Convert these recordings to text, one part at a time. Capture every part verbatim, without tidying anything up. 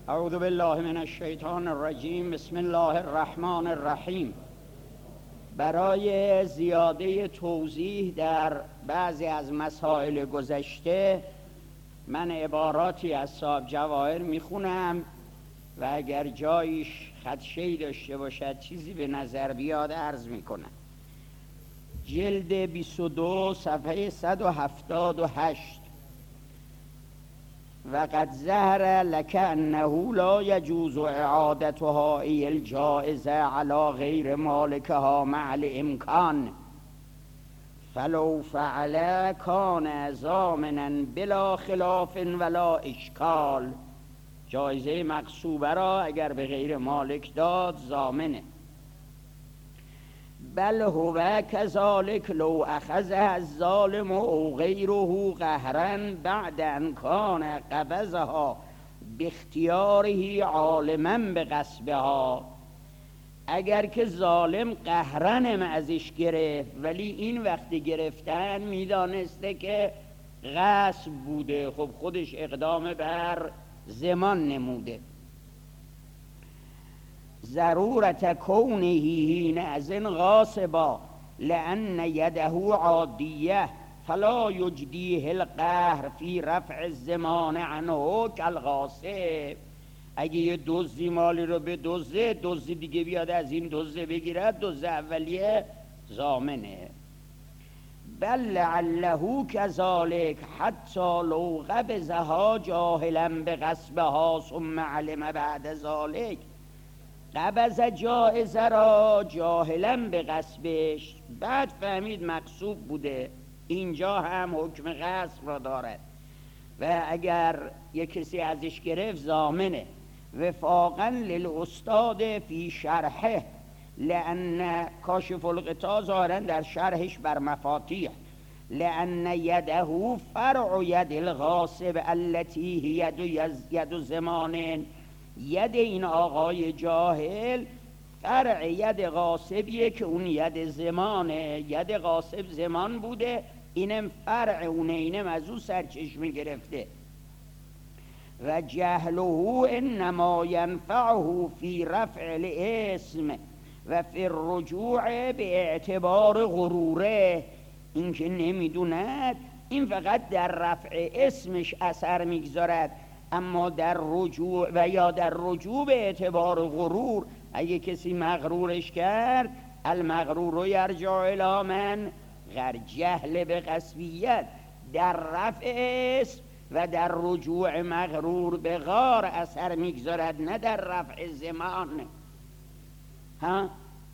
اعوذ بالله من الشیطان الرجیم. بسم الله الرحمن الرحیم. برای زیاده توضیح در بعضی از مسائل گذشته من عباراتی از صاحب جواهر میخونم و اگر جایش خدشه‌ای داشته باشد چیزی به نظر بیاد عرض میکنم. جلد بیست و دو صفحه صد و هفتاد و هشت. وقد ظهر لك انه لا يجوز اعادتها ای الجائزه على غیر مالکها مع الامکان فلو فعل کان ضامنا بلا خلاف ولا اشکال. جایزه مغصوبه را اگر به غیر مالک داد ضامنه. بل هو كذلك لو اخذها الظالم او غیره قهرا بعد ان کان قبضها باختیاره عالما بغصبها. اگر که ظالم قهرن ازش گرفت ولی این وقتی گرفتن میدانسته که غصب بوده، خب خودش اقدام بر ضمان نموده. ضرورت کونه حینئذ غاصبا لان یده عادیه فلا یجدیه القهر فی رفع الضمان عنه کالغاصب. اگه یه دزدی مالی رو به دزده، دزدی دیگه بیاد از این دزده بگیرد، دزد اولیه ضامنه. بل لعله كذلك حتی لو قبضها جاهلا بغصبها ثم علم بعد ذلك. قبض جائزه را جاهلا به غصبش، بعد فهمید مغصوب بوده، اینجا هم حکم غصب را دارد و اگر یک کسی ازش گرفت ضامنه. وفاقا للاستاد فی شرحه لان کاشف الغطا ظاهرا در شرحش بر مفاتیح لان یده فرع ید الغاصب التي هي ید ید زمان. ید این آقای جاهل فرع ید غاصبیه که اون ید زمانه. ید غاصب زمان بوده، اینم فرع اونه، اینم از اون سرچشمه گرفته. و جهله انما ینفعه فی رفع الاسم و فی الرجوع به اعتبار غروره. این که نمیدوند این فقط در رفع اسمش اثر میگذارد، اما در رجوع و یا در رجوع به اعتبار غرور اگه کسی مغرورش کرد، المغرور یرجع الی من غیر جهل به غصبیت. در رفع اسم و در رجوع مغرور به غار اثر میگذارد، نه در رفع زمان. ها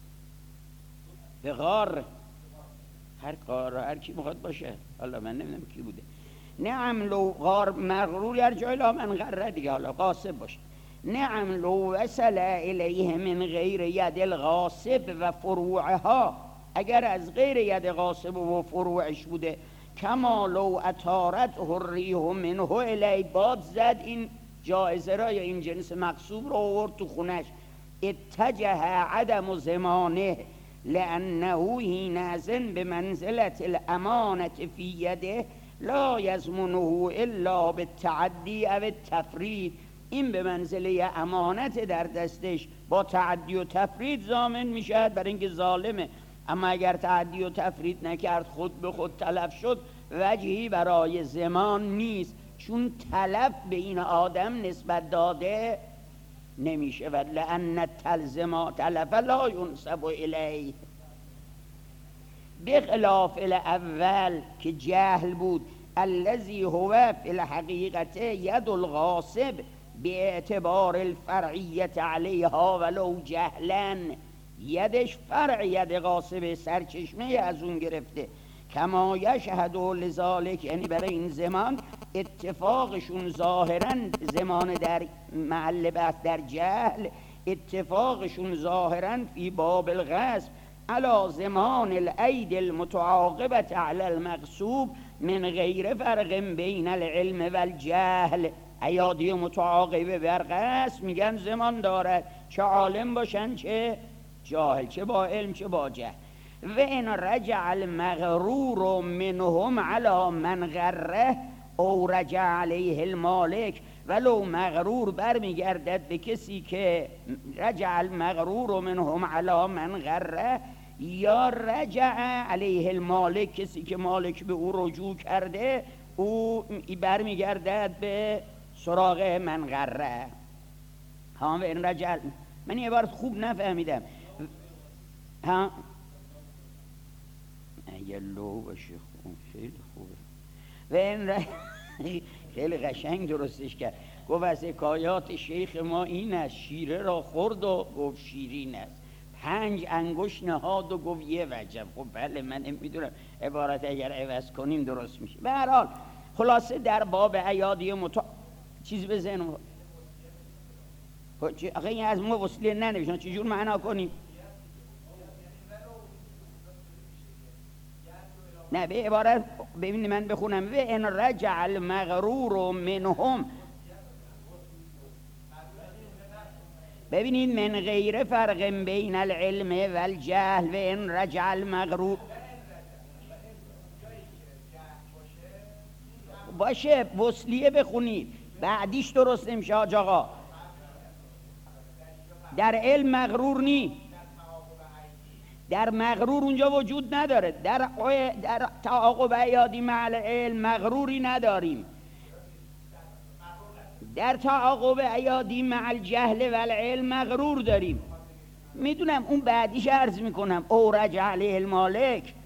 به غار، هر غار هر کی میخواد باشه، حالا من نمیدونم کی بوده. نعم لو غار مغرور یرجع الی من غره دیگه، حالا غاصب باشه. نعم لو وصل الیه من غیر ید الغاصب و فروعها، اگر از غیر ید غاصب و فروعش بوده. کما لو اطارت الریح منه الی، باد زد این جائزه را یا این جنس مغصوب را آورد تو خونش. اتجه عدم زمانه لانه حینئذ بمنزلة الامانة فی یده لا یضمنه الا بالتعدی او التفرید. این به منزله امانت در دستش، با تعدی و تفرید ضامن میشد برای اینکه ظالمه. اما اگر تعدی و تفرید نکرد، خود به خود تلف شد، وجهی برای ضمان نیست، چون تلف به این آدم نسبت داده نمیشه. و لأن تلزم تلف لا ینسب الیه، بخلاف الاول که جهل بود. الذی هو فی الحقیقت ید الغاصب باعتبار الفرعیت علیها ولو جهلا. یدش فرع ید غاصب، سرچشمه از اون گرفته. کما یشهد لذالک، یعنی برای این زمان اتفاقشون ظاهرا، زمان در محل بحث در جهل، اتفاقشون ظاهرا فی باب الغصب علی زمان العید المتعاقبت علی المغصوب من غیر فرق بین العلم و الجهل. ایادی متعاقبه بر غصب میگن زمان دارد، چه عالم باشن چه جاهل، چه با علم چه با جهل. و ان رجع المغرور منهم على من غره او رجع علیه المالک ولو مغرور برمیگردد به کسی که رجع المغرور منهم علی من غره، یا رجع علیه المالک، کسی که مالک به او رجوع کرده او برمیگردد به سراغ من غره. ها و این رجع، من این عبارت خوب نفهمیدم. ها اگه لو باشه خوب، خیلی خوبه. و این ر... خیلی قشنگ درستش کرد، گفت از حکایات شیخ ما این است: شیره را خورد و گفت شیرین است، پنج انگشت نهاد و گفت یه وجب. خب بله من میدونم عبارت اگر عوض کنیم درست میشه. به هر حال خلاصه در باب ایادی متا چیز بزنم. آخه این از ما وصله ننوشن، چجور معنا کنیم؟ نه به عبارت ببینید من بخونم: و ان رجع المغرور منهم. ببینید من غیر فرق بین العلم و الجهل. و ان رجع المغرور باشه وصلیه بخونید، بعدیش درست نمیشه حاج آقا. در علم مغرور نی، در مغرور اونجا وجود نداره. در در تعاقب ایادی مع العلم مغروری نداریم. در تعاقب ایادی مع الجهل و العلم مغرور داریم. میدونم اون بعدیش عرض میکنم. او رجع علیه المالک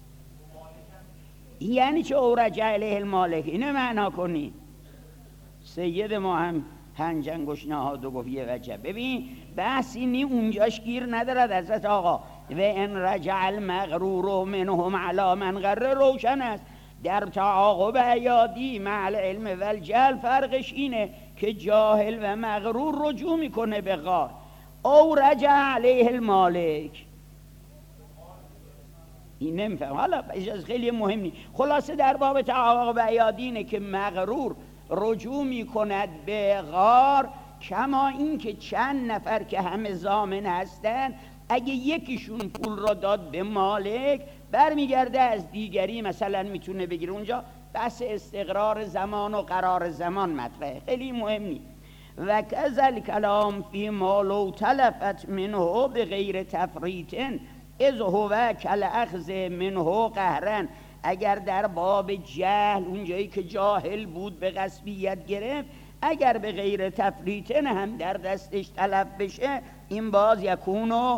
یعنی چه؟ او رجع علیه المالک اینه معنا کنی. سید ما هم پنج انگشت نهاد و گفت یه وجب. ببین بحثی نی اونجاش گیر ندارد حضرت آقا. و ان رجع المغرور منهم علی من غره روشن است. در تعاقب ایادی مع العلم و الجهل فرقش اینه که جاهل و مغرور رجوع میکنه به غار. او رجع علیه المالک این نمیفهم. حالا اجازه خیلی مهم نیست. خلاصه در باب تعاقب ایادی اینه که مغرور رجوع میکند به غار، کما این که چند نفر که همه ضامن هستن اگه یکیشون پول را داد به مالک برمیگرده از دیگری مثلا میتونه بگیره. اونجا بحث استقرار زمان و قرار زمان مطرحه، خیلی مهم نیست. و کذل کلام فی ما لو تلفت منه به غیر تفریط اذ هو کل اخذ منه قهرن. اگر در باب جهل اونجایی که جاهل بود به غصبیت گرفت، اگر به غیر تفریطن هم در دستش تلف بشه این باز یکونو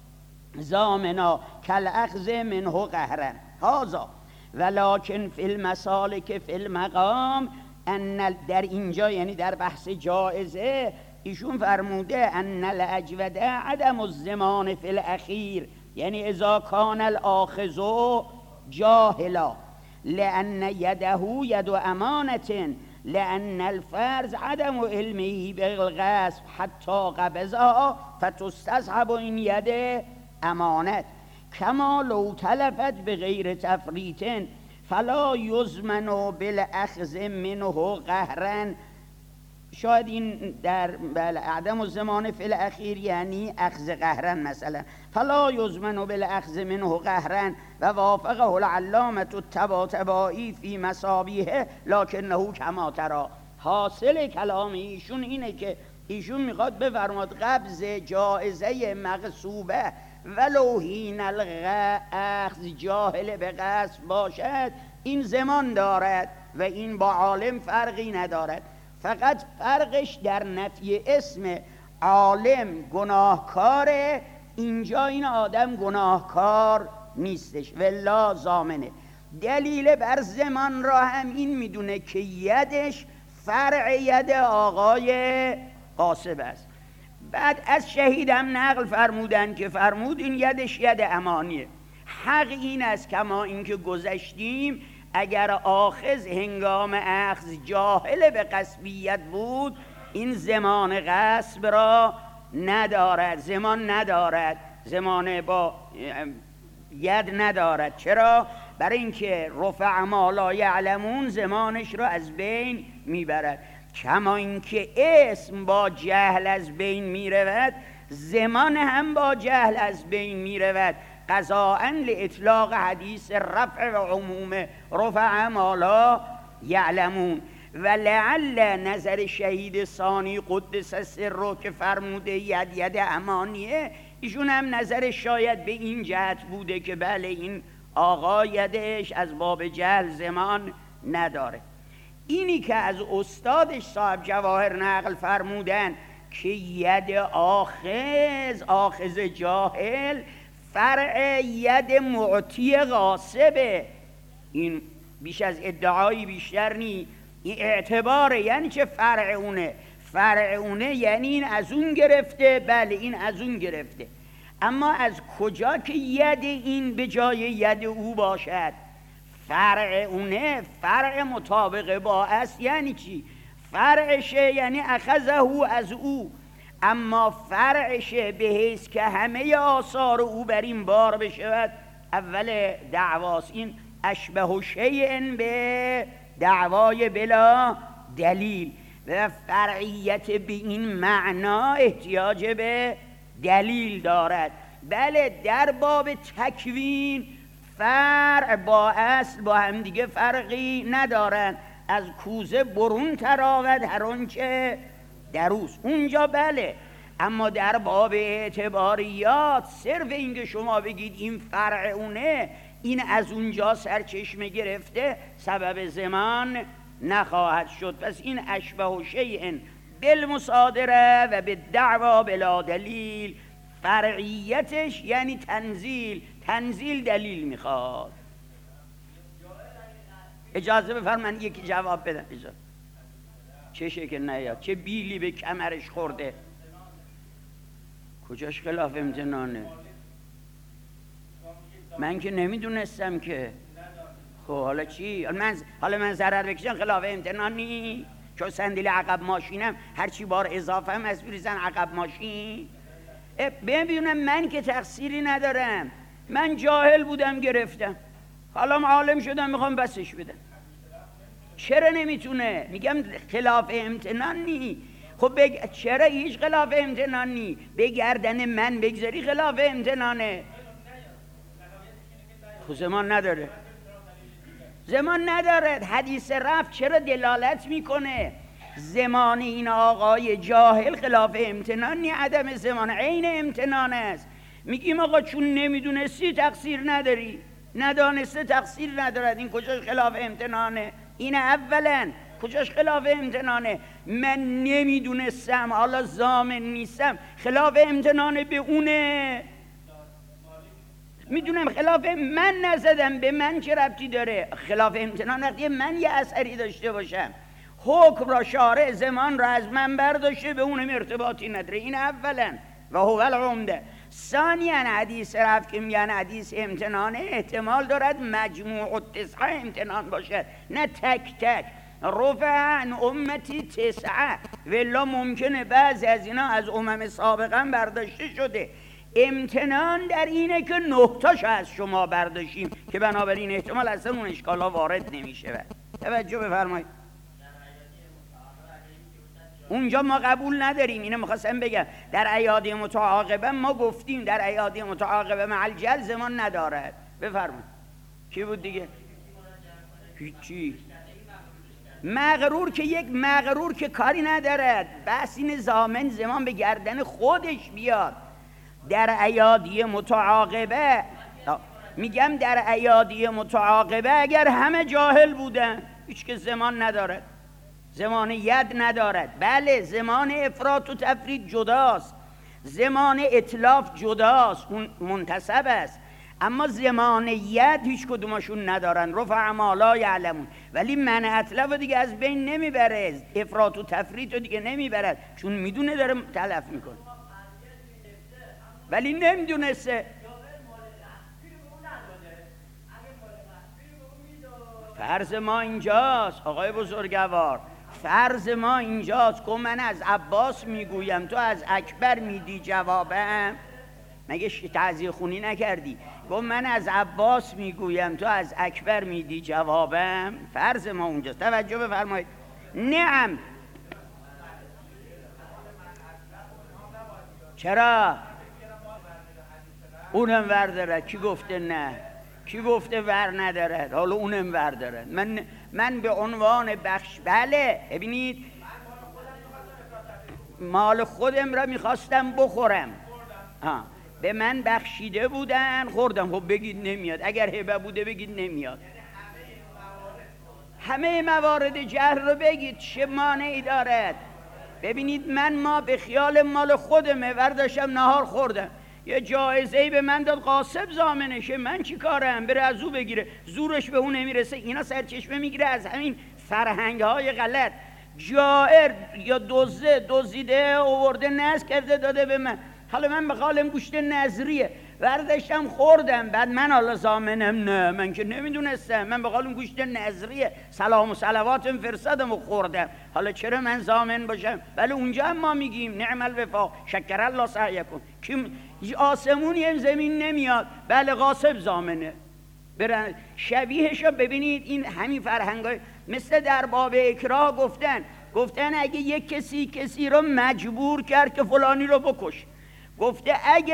ضامنا کل اخذ منه قهرن. هذا ولکن فی المسالک فی المقام ان، در اینجا یعنی در بحث جائزه ایشون فرموده ان الاجوده عدم الزمان فی الاخیر، یعنی اذا کان الاخذ جاهلا لان یده ید امانة لان الفرض عدم علمه بالغصب حتی قبضها فتستصحب این ید امانت کما لو تلفت بغیر تفریط فلا یضمن بالاخذ منه قهرا. شاید این در عدم الزمان فی الاخیر یعنی اخذ قهرا مثلا. فلا یضمن بالاخذ منه قهرا و وافقه العلامة الطباطبایی فی مصابیحه لکنه کما تری. حاصل کلام ایشون اینه که ایشون میخواد بفرماد قبض جائزه مغصوبه ولو حین الاخذ جاهل به قصد باشد این زمان دارد و این با عالم فرقی ندارد. فقط فرقش در نفی اسم عالم گناهکاره، اینجا این آدم گناهکار نیستش والله ضامنه. دلیل بر زمان را هم این میدونه که یدش فرع ید آقای قاسب است. بعد از شهیدم نقل فرمودن که فرمود این یدش ید امانیه. حق این است کما اینکه گذشتیم اگر آخذ هنگام اخذ جاهل به غصبیت بود این زمان غصب را ندارد، زمان ندارد، زمان با ید ندارد. چرا؟ برای اینکه رفع ما لا یعلمون زمانش را از بین میبرد. کما اینکه اسم با جهل از بین میرود زمان هم با جهل از بین میرود. قضاءً لاطلاق حدیث رفع و عموم رفع ما لا یعلمون. و لعل نظر شهید ثانی قدس سره که فرموده ید ید امانیه، ایشون هم نظرش شاید به این جهت بوده که بله این آقا یدش از باب جهل زمان نداره. اینی که از استادش صاحب جواهر نقل فرمودن که ید آخذ آخذ جاهل فرع ید معطی غاصبه، این بیش از ادعایی بیشتر نی، این اعتباره. یعنی چه فرع اونه؟ فرع اونه یعنی این از اون گرفته، بله این از اون گرفته، اما از کجا که ید این به جای ید او باشد؟ فرع اونه فرع مطابق با است. یعنی چی؟ فرعشه یعنی اخذه از او، اما فرعشه به حیث که همه آثار او بر این بار بشود اول دعواست. این اشبه شیء به دعوای بلا دلیل و فرعیت به این معنا احتیاج به دلیل دارد. بله در باب تکوین فرع با اصل با هم دیگه فرقی ندارن، از کوزه برون تراود هر آنچه دروست، اونجا بله. اما در باب اعتباریات صرف اینکه شما بگید این فرع اونه، این از اونجا سرچشمه گرفته، سبب زمان نخواهد شد. پس این اشبه شیء بالمصادره و به دعوا بلا دلیل، فرعیتش یعنی تنزیل، تنزیل دلیل میخواد. اجازه بفرمایید من یکی جواب بدم. اجازه چشه که نیاد، چه بیلی به کمرش خورده، کجاش خلاف امتنانه؟ من که نمیدونستم که. خب حالا چی؟ من حالا من ضرر بکشم خلاف امتنانی؟ چون صندلی عقب ماشینم هرچی بار اضافه هم از بریزن عقب ماشین. ببینم من که تقصیری ندارم، من جاهل بودم گرفتم، حالا عالم شدم میخوام بسش بدم. چرا نمیتونه؟ میگم خلاف امتنان نی. خب بگ... چرا هیچ خلاف امتنان نی؟ به گردن من بگذاری خلاف امتنانه. خب زمان نداره، زمان نداره. حدیث رفع چرا دلالت میکنه؟ زمان این آقای جاهل خلاف امتنان نی، عدم زمان عین امتنان است. میگیم آقا چون نمیدونستی تقصیر نداری، ندانسته تقصیر ندارد. این کجاش خلاف امتنانه؟ این اولا کجاش خلاف امتنانه؟ من نمیدونستم حالا ضامن نیستم، خلاف امتنانه به اونه. میدونم خلاف من نزدم، به من چه ربطی داره؟ خلاف امتنان وقتی من یه اثری داشته باشم، حکم را شارع زمان را از من برداشته، به اونم ارتباطی نداره. این اولا و هو العمده. ثانیاً حدیث رفع که میگن حدیث امتنانه، احتمال دارد مجموع التسعه امتنان باشد، نه تک تک. رفع عن امتی تسعه، ولا ممکنه بعضی از اینا از امم سابقا برداشته شده. امتنان در اینه که نه تاش از شما برداشتیم، که بنابراین احتمال اصلا اون اشکالا وارد نمیشه. توجه بفرمایید. اونجا ما قبول نداریم. اینو میخواستم بگم در ایادی متعاقبه ما گفتیم در ایادی متعاقبه مع الجل زمان ندارد. بفرمایید. کی بود دیگه؟ هیچی. مغرور که یک مغرور که کاری ندارد، بس این ضامن زمان به گردن خودش بیاد. در ایادی متعاقبه میگم در ایادی متعاقبه اگر همه جاهل بودن هیچ که زمان ندارد، زمان ید ندارد. بله زمان افراط و تفرید جداست، زمان اتلاف جداست، اون منتسب است، اما زمان ید هیچ کدومشون ندارن. رفع ما لا یعلمون. ولی من اتلاف دیگه از بین نمیبره، افراط و تفرید دیگه نمیبرد، چون میدونه داره تلف میکنه ولی نمیدونسته. فرض ما اینجاست آقای بزرگوار، فرض ما اینجاست که من از عباس میگویم تو از اکبر میدی جوابم. مگه تعزیه خونی نکردی؟ گفت من از عباس میگویم تو از اکبر میدی جوابم. فرض ما اونجاست. توجه بفرمایید. نعم. چرا؟ اونم ور دارد. کی گفته نه؟ کی گفته ور ندارد؟ حالا اونم ور دارد. من من به عنوان بخش بله ببینید مال خودم را میخواستم بخورم آه. به من بخشیده بودن خوردم. خب بگید نمیاد. اگر هبه بوده بگید نمیاد. همه موارد جهل رو بگید چه مانعی دارد. ببینید من ما به خیال مال خودمه ورداشتم نهار خوردم، یه جایزه‌ای به من داد قاسب ضامنشه، من چی کارم؟ بره از او بگیره، زورش به اون نمیرسه. اینا سرچشمه میگیره از همین فرهنگ‌های غلط. جائر یا دزده دزدیده آورده نذر کرده داده به من، حالا من بخوام گوشت نظریه ورداشتم خوردم، بعد من حالا ضامنم؟ نه من که نمیدونستم، من بخوام گوشت نظریه سلام و صلواتم فرستادم و خوردم، حالا چرا من ضامن باشم؟ ولی اونجا هم ما میگیم نعم الوفا شکر الله سعیکم، که آسمونی هم زمین نمیاد، بله غاصب ضامنه. برن شبیهش رو ببینید. این همین فرهنگای مثل در باب اکراه گفتن گفتن اگه یک کسی کسی رو مجبور کرد که فلانی رو بکش، گفته اگه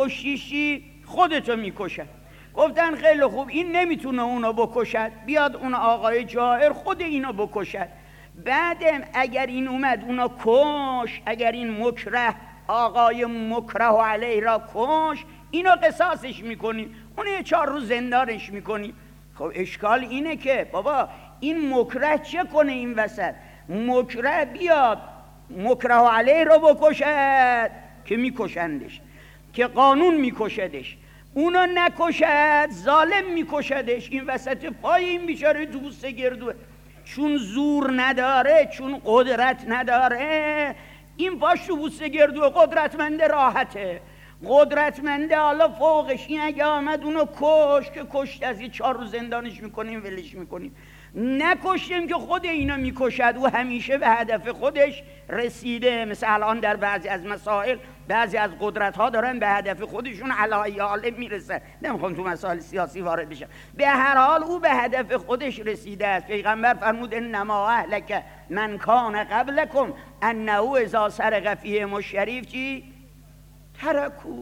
نکشیشی خودتو میکشد. گفتن خیلی خوب این نمیتونه اونو بکشد، بیاد اون آقای جائر خود اینو بکشد. بعدم اگر این اومد اونو کش، اگر این مکره آقای مکره علیه را کش، اینو قصاصش میکنیم، اونو یه چهار روز زندانش میکنیم. خب اشکال اینه که بابا این مکره چه کنه این وسط؟ مکره بیاد مکره علیه را بکشد که میکشندش، که قانون میکشدش، اونو نکشد ظالم میکشدش. این وسط پای این بیچاره تو بوسه گردوه، چون زور نداره، چون قدرت نداره، این پاش تو بوسه گردوه. قدرتمند راحته، قدرتمنده حالا فوقش. این اگه آمد اونو کش که کشت، از یه چهار روز زندانش میکنیم ولش میکنیم. نکشتیم که خود اینا میکشد و همیشه به هدف خودش رسیده. مثل الان در بعضی از مسائل بعضی از قدرت ها دارن به هدف خودشون علی عالم میرسن. نمیخوام تو مسائل سیاسی وارد بشم. به هر حال او به هدف خودش رسیده است. پیغمبر فرمود انما اهلک من کان قبلکم انه اذا سرق فیهم الشریف چی؟ ترکو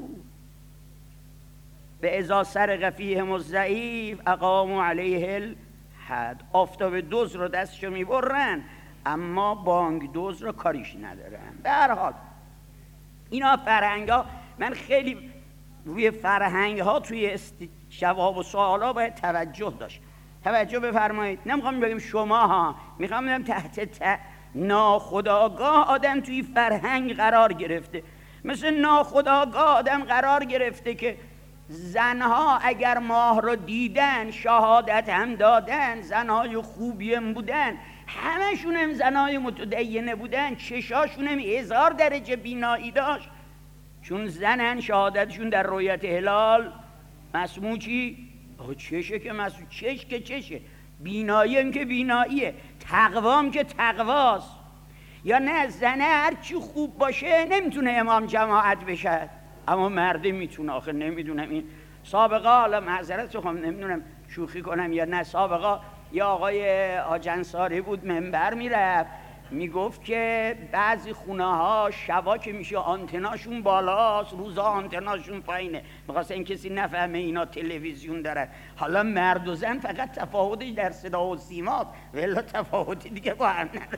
به اذا سرق فیهم الضعیف اقاموا علیه الحد. آفتاب دوز رو دستشو میبرن اما بانگ دوز رو کاریش ندارن. به هر حال اینا فرهنگ ها، من خیلی روی فرهنگ ها توی است... جواب و سوال ها باید توجه داشت. توجه بفرمایید. نمیخوام بگم شما ها، میخوام بگم تحت ت... ناخودآگاه آدم توی فرهنگ قرار گرفته. مثل ناخودآگاه آدم قرار گرفته که زنها اگر ماه رو دیدن شهادت هم دادن، زنهای خوبی هم بودن، همشون هم زنهای متدینه بودن، چشاشون هم هزار درجه بینایی داشت، چون زنن شهادتشون در رؤیت هلال مسموع چی؟ چشه که مسموع، چش که چشه، بینایی هم که بیناییه، تقوا هم که تقواست. یا نه زنه هر چی خوب باشه نمیتونه امام جماعت بشه، اما مرده میتونه. آخه نمیدونم این سابقه، حالا معذرت بخوام نمیدونم شوخی کنم یا نه، سابقه یا آقای آجنساری بود منبر میرفت میگفت که بعضی خونه ها شبا که میشه آنتناشون بالاست، روزا آنتناشون پایینه، میخواست این کسی نفهمه اینا تلویزیون دارن. حالا مرد و زن فقط تفاوتش در صدا و سیماست، ولی تفاوتی دیگه با هم نداره.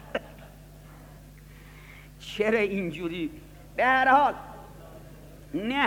چرا اینجوری؟ به هر حال نه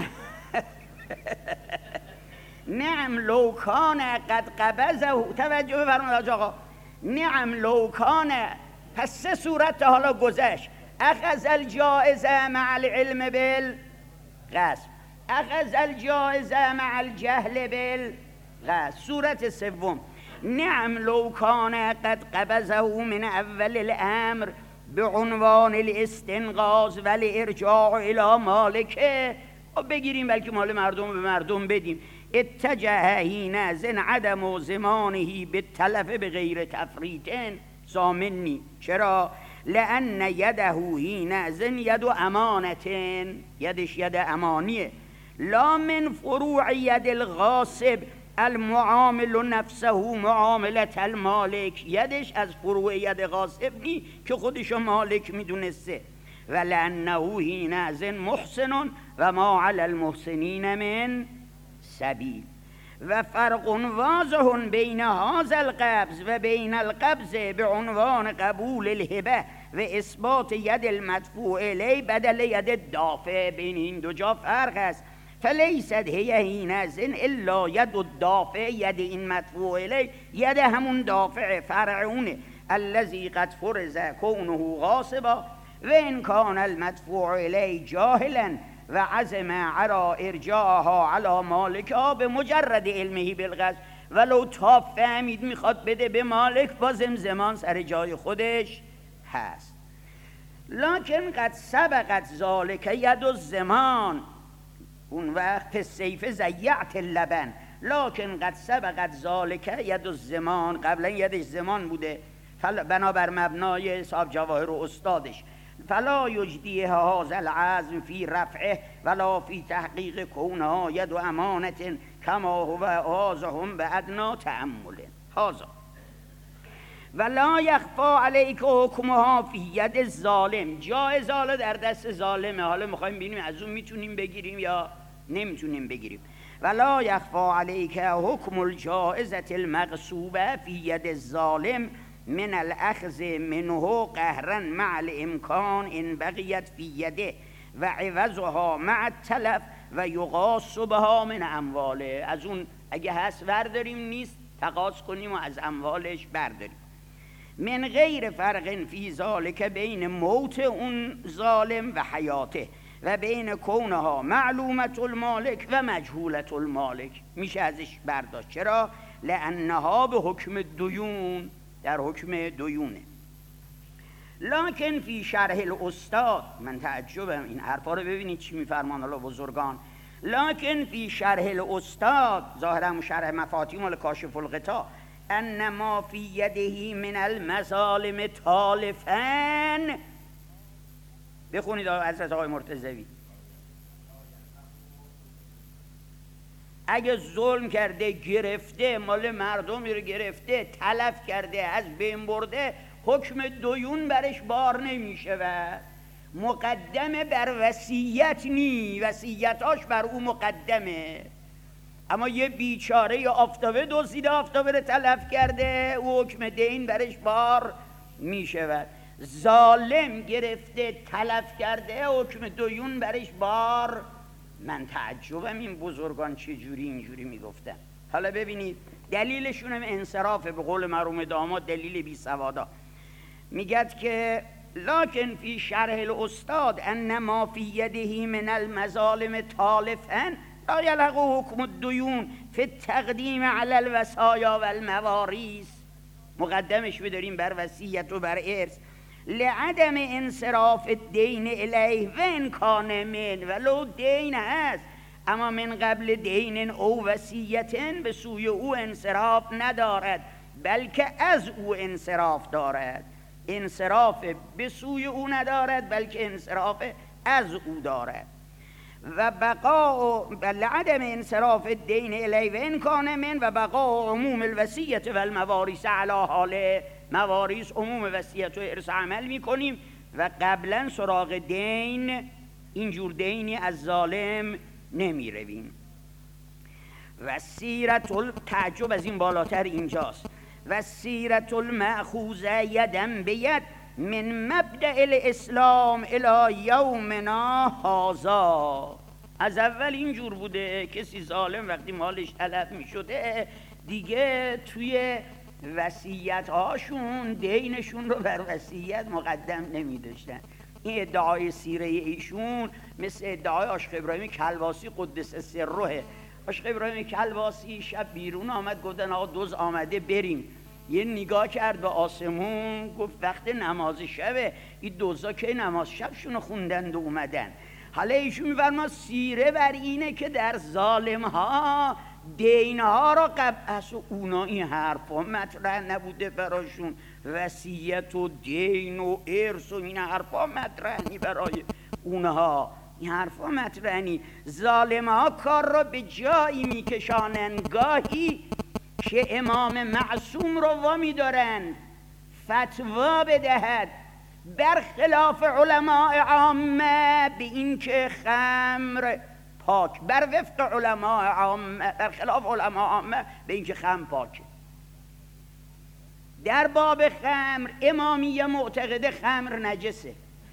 نعم لو کان قد قبضه. توجه بفرمایید آقا. نعم لو کان، پس سه صورت حالا گذشت. اخذ الجائزه مع العلم بالغصب، اخذ الجائزه مع الجهل بالغصب. صورت سوم نعم لو کان قد قبضه من اول الامر بعنوان الاستنقاذ ولی ارجاع الى مالکه. بگیریم بلکه مال مردم به مردم بدیم. اتجه هین زن عدم و زمانهی به تلف به غیر تفریطن زامنی. چرا؟ لأن یده هین زن ید و امانتن، یدش ید امانیه. لا من فروع ید الغاصب المعامل نفسه معاملت المالک. یدش از فروع ید غاصب نی که خودشو مالک میدونسته. ولأنه هین زن محسن و ما علی المحسنین من سبیل. و فرق واضح بین هذا القبض و بین القبض به عنوان قبول الهبه و اثبات ید المدفوع الی بدل ید دافع. بین این دو جا فرق است. فلیست هی حینئذ الا ید الدافع، ید این مدفوع الی ید همون دافع فرعونه الذی قد فرض کونه غاصبا و ان کان المدفوع الی جاهلا و عزم علی ارجاعها علی مالکها به مجرد علمه بالغصب. ولو تا فهمید میخواد بده به مالک، بازم زمان سر جای خودش هست. لکن قد سبقت ذالک ید الزمان، اون وقت سیف زیعت اللبن. لکن قد سبقت ذالک ید الزمان، قبلا یدش زمان بوده بنابر مبنای صاحب جواهر و استادش. فلا یجدیه هذا العزم فی رفعه ولا فی تحقیق کونها ید و امانت کما هو آزهم به ادنا تأمل. هذا ولا یخفا علیک حکمها فی ید الظالم، جایز حالا در دست ظالمه. حالا میخوایم ببینیم از اون میتونیم بگیریم یا نمیتونیم بگیریم. ولا یخفا علیک حکم الجائزة المغصوبه فی ید الظالم من الاخذ منه قهرا مع الامکان ان بقیت فی یده و عوضها مع التلف و یغاص بها من امواله. از اون اگه هست برداریم، نیست تقاض کنیم و از اموالش برداریم. من غیر فرق فی ذالک بین موت اون ظالم و حیاته و بین کونها معلومت المالک و مجهولت المالک، میشه ازش برداشت. چرا؟ لانها به حکم دیون، در حکم دیونه. لکن فی شرح الاستاد، من تعجبم این حرفا رو ببینید چی میفرمان الله بزرگان. لکن فی شرح الاستاد، ظاهرا شرح مفاتیح الکاشف الغطاء، ان ما فی یده من المظالم تالفن. بخونید حضرت آقای مرتضوی. اگه ظلم کرده، گرفته، مال مردمی رو گرفته، تلف کرده، از بین برده، حکم دیون برش بار نمیشه و مقدمه بر وصیت نی، وصیتاش بر او مقدمه. اما یه بیچاره آفتابه دزدیده، آفتابه رو تلف کرده، او حکم دین برش بار میشه. ظالم گرفته، تلف کرده، حکم دیون برش بار. من تعجبم این بزرگان چه جوری اینجوری میگفتن. حالا ببینید دلیلشون هم انصرافه، به قول مرحوم داماد دلیل بی سوادا. میگد که لکن فی شرح الاستاد ان ما فی یده من المظالم تالفا لا یلحق حکم الدیون فی التقدیم علی الوصایا و الموارث. مقدمش بداریم بر وصیت و بر ارث. لعدم انصراف الدین الیه و ان کان من، ولو دین هست اما من قبل دین او وصیتن، به سوی او انصراف ندارد بلکه از او انصراف دارد. انصراف به سوی او ندارد بلکه انصراف از او دارد. و بقاء لعدم انصراف الدین الیه و ان کان من و بقاء عموم الوصیت و الموارث علی حاله. موارث عموم وصیت و ارث عمل میکنیم و قبلا سراغ دین، اینجور دینی از ظالم نمی رویم. و سیرت التعجب از این بالاتر اینجاست. و سیرت المأخوذه یدم بید من مبدأ الاسلام الی یومنا هذا. از اول اینجور بوده، کسی ظالم وقتی مالش تلف می شده دیگه توی وصیت هاشون دینشون رو بر وصیت مقدم نمی داشتن. این ادعای سیره ایشون مثل ادعای عاشق ابراهیم کلباسی قدس سره. عاشق ابراهیم کلباسی شب بیرون آمد، گفتن آقا دوز آمده بریم. یه نگاه کرد به آسمون، گفت وقت نماز شبه، این دوزا که نماز شبشون خوندند و اومدن. حالا ایشون میفرما سیره بر اینه که در ظالم ها دینها را قبل از اونا این حرفا مطرح نبوده براشون، وصیت و دین و ارث و این حرفا مطرح نی برای اونها، این حرفا مطرح نی. ظالم ها کار را به جایی میکشانند گاهی که امام معصوم رو وامی دارند فتوا بدهد برخلاف علماء عامه به این که خمر پاک، بر وفق علماء عامه، برخلاف علماء عامه به اینکه خمر پاکه. در باب خمر امامیه معتقد خمر نجسه،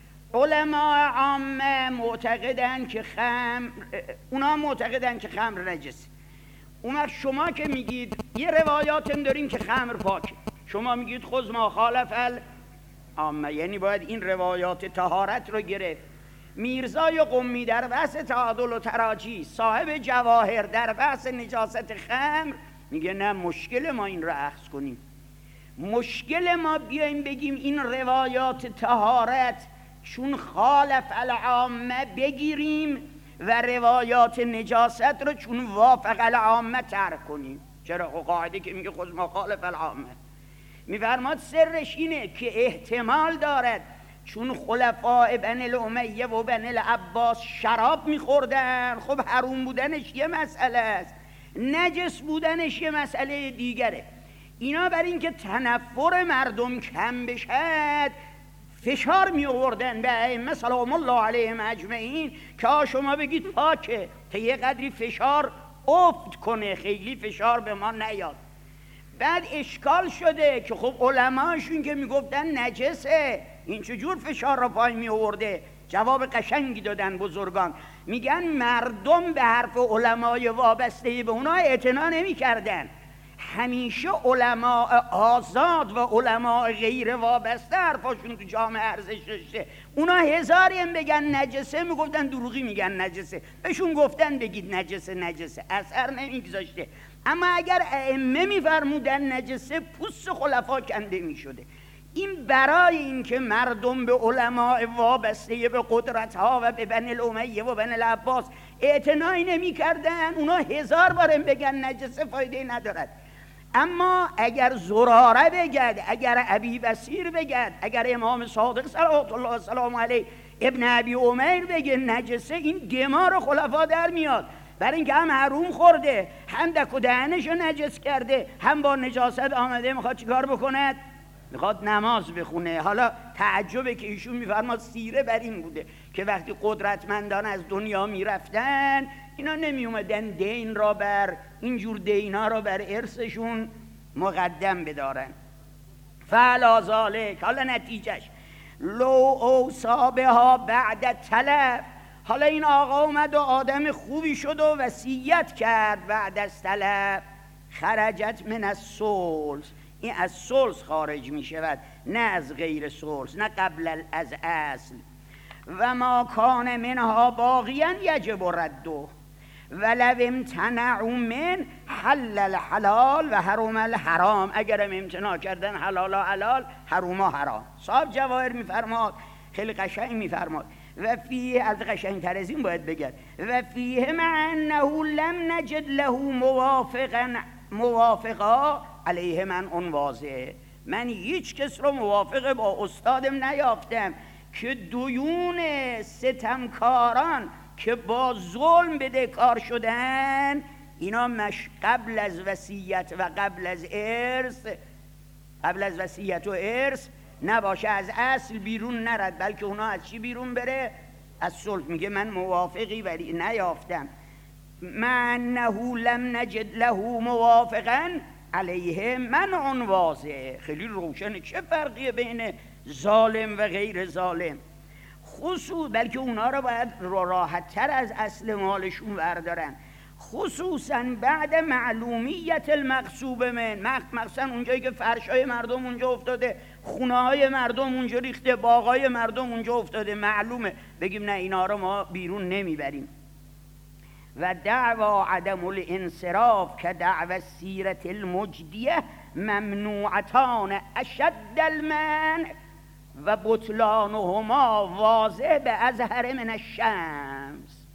علماء عامه معتقدن که خمر، اونا معتقدن که خمر نجسه. اون شما که میگید یه روایات داریم که خمر پاکه، شما میگید خذ ما خالف العامه، یعنی باید این روایات طهارت رو گرفت. میرزای قمی در بحث تعادل و تراجی، صاحب جواهر در بحث نجاست خمر، میگه نه، مشکل ما این رو اخذ کنیم، مشکل ما بیایم بگیم این روایات طهارت چون خالف العامه بگیریم و روایات نجاست رو چون وافق العامه ترک کنیم. چرا؟ قاعده که میگه خذ ما خالف العامه. میفرماد سرش اینه که احتمال دارد چون خلفاء بنی الامیه و بنی العباس شراب میخوردن، خب حروم بودنش یه مسئله است، نجس بودنش یه مسئله دیگره. اینا بر این که تنفر مردم کم بشد فشار می آوردن به ائمه سلام الله علیهم اجمعین که شما بگید پاکه تا یه قدری فشار افت کنه، خیلی فشار به ما نیاد. بعد اشکال شده که خب علماشون که میگفتن نجسه، این چجور فشار رو پای می آورده؟ جواب قشنگی دادن بزرگان، میگن مردم به حرف علمای وابسته به اونا اعتنا نمی کردن. همیشه علماء آزاد و علماء غیر وابسته حرفاشون تو جامعه ارزش داشته. اونا هزاری هم بگن نجسه میگفتن دروغی میگن نجسه، بهشون گفتن بگید نجسه نجسه، اثر نمیگذاشته. اما اگر ائمه میفرمودن نجسه، پوست خلفا کنده میشده. این برای اینکه مردم به علماء وابسته به قدرت ها و به بنی الامیه و بنی العباس اعتنایی نمی کردن، اونا هزار بارم بگن نجسه فایده ندارد. اما اگر زراره بگد، اگر ابی بصیر بگد، اگر امام صادق صلوات الله و سلام علیه ابن ابی عمیر بگه نجسه، این گمار خلفا در میاد. برای اینکه هم حروم خورده، هم دک و دهنشو نجس کرده، هم با نجاست آمده میخواد چیکار بکند؟ میخواد نماز بخونه. حالا تعجبه که ایشون میفرماد سیره بر این بوده که وقتی قدرتمندان از دنیا میرفتن، اینا نمی اومدن دین را بر اینجور دینا را بر ارثشون مقدم بدارن. فعلا ذالک، حالا نتیجهش لو اوصا بها بعد تلف، حالا این آقا اومد و آدم خوبی شد و وصیت کرد بعد از تلف، خرجت من الثلث، این از ثلث خارج می شود، نه از غیر ثلث، نه قبل از اصل. و ما کان منها باقیا یجب رده ولو امتنعوا من حل الحلال و حرم الحرام، اگرم امتناع کردن حلال و حلال، حرام و حرام. صاحب جواهر میفرماد، خیلی قشنگ میفرماد، و فیه، از قشنگ تر از این باید بگد، و فیه مع انه لم نجد له موافقا موافقا علیه من اون واضحه. من هیچ کس رو موافق با استادم نیافتم که دیون ستمکاران که با ظلم بدهکار شدن، اینا مش قبل از وصیت و قبل از ارث، قبل از وصیت و ارث نباشه، از اصل بیرون نرد، بلکه اونا از چی بیرون بره؟ از صلح. میگه من موافقی ولی نیافتم. مع انه لم نجد له موافقا علیه منع واضح. خیلی روشنه چه فرقیه بین ظالم و غیر ظالم. خصوص بلکه اونا رو باید راحت تر از اصل مالشون بردارن، خصوصا بعد معلومیت المغصوب من، مخصوصا اونجایی که فرشای مردم اونجا افتاده، خونه های مردم اونجا ریخته، باغای مردم اونجا افتاده، معلومه بگیم نه اینا رو ما بیرون نمیبریم. و دعوا عدم الانصراف که دعوا سیرت المجدیه ممنوعتان اشد المنع و بطلانهما واضح به ازهر من الشمس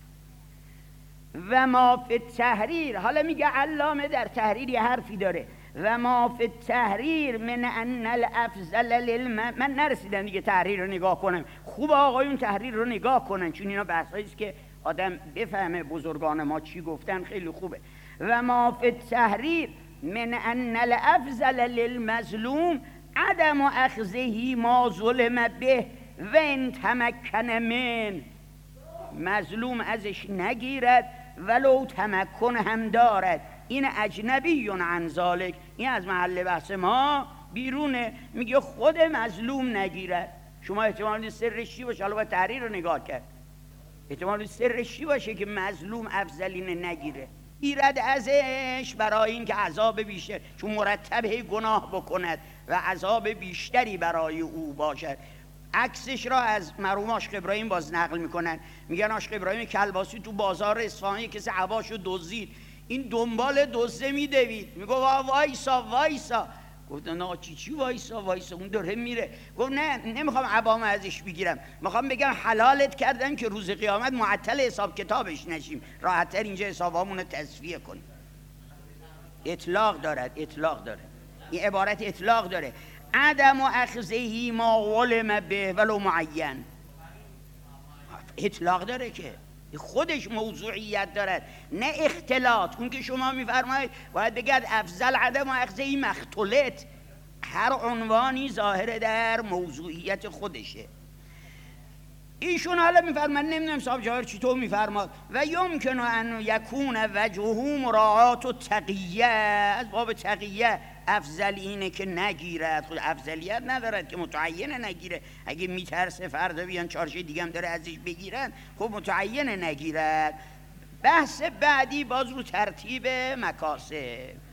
و ما فی التحریر. حالا میگه علامه در تحریر یه حرفی داره، و ما فی التحریر من ان الافضل للم. من نرسیدم دیگه تحریر رو نگاه کنم، خوب آقایون تحریر رو نگاه کنن، چون اینا بحثاییست که آدم بفهمه بزرگان ما چی گفتن، خیلی خوبه. و ما فی التحریر من ان الافضل للمظلوم عدم اخذه ما ظلم به و ان تمکن من. مظلوم ازش نگیرد ولو تمکن هم دارد. این اجنبی عن ذالک، این از محل بحث ما بیرونه. میگه خود مظلوم نگیرد. شما احتمال سرش چی باشه؟ حالا باید تحریر رو نگاه کرد. احتمال سرش چی باشه که مظلوم افضلین نگیره؟ ایرد ازش برای این که عذاب بیشتر، چون مرتب هی گناه بکند و عذاب بیشتری برای او باشد. عکسش را از مرحوم عاشق ابراهیم باز نقل میکنن، میگن عاشق ابراهیم کلباسی تو بازار اصفهان کسی عباشو دزدید، این دنبال دزده میدوید، میگه وایسا وایسا. گفت نه چی چی وایسا وایسا، اون داره میره. گفت نه نمیخوام عبامو ازش بگیرم، میخوام بگم حلالت کردم که روز قیامت معطل حساب کتابش نشیم، راحت‌تر اینجا حسابامون رو تصفیه کنیم. اطلاق دارد، اطلاق داره، این عبارت اطلاق داره. عدم و اخذهی ما علم به ولو معین، اطلاق داره که خودش موضوعیت دارد، نه اختلاط. اون که شما میفرمایید باید بگید افضل عدم و اخذهی مختلط، هر عنوانی ظاهر در موضوعیت خودشه. ایشون حالا میفرماد، نمیدونم صاحب جواهر چطور میفرماد، و یمکن ان یکون وجهه مراعات و تقیه، از باب تقیه افضل اینه که نگیرد، خود افضلیت ندارد که متعینه نگیره. اگه میترسه فردا بیان چارچه دیگه هم داره ازش بگیرن، خب متعینه نگیرد. بحث بعدی باز رو ترتیب مکاسب.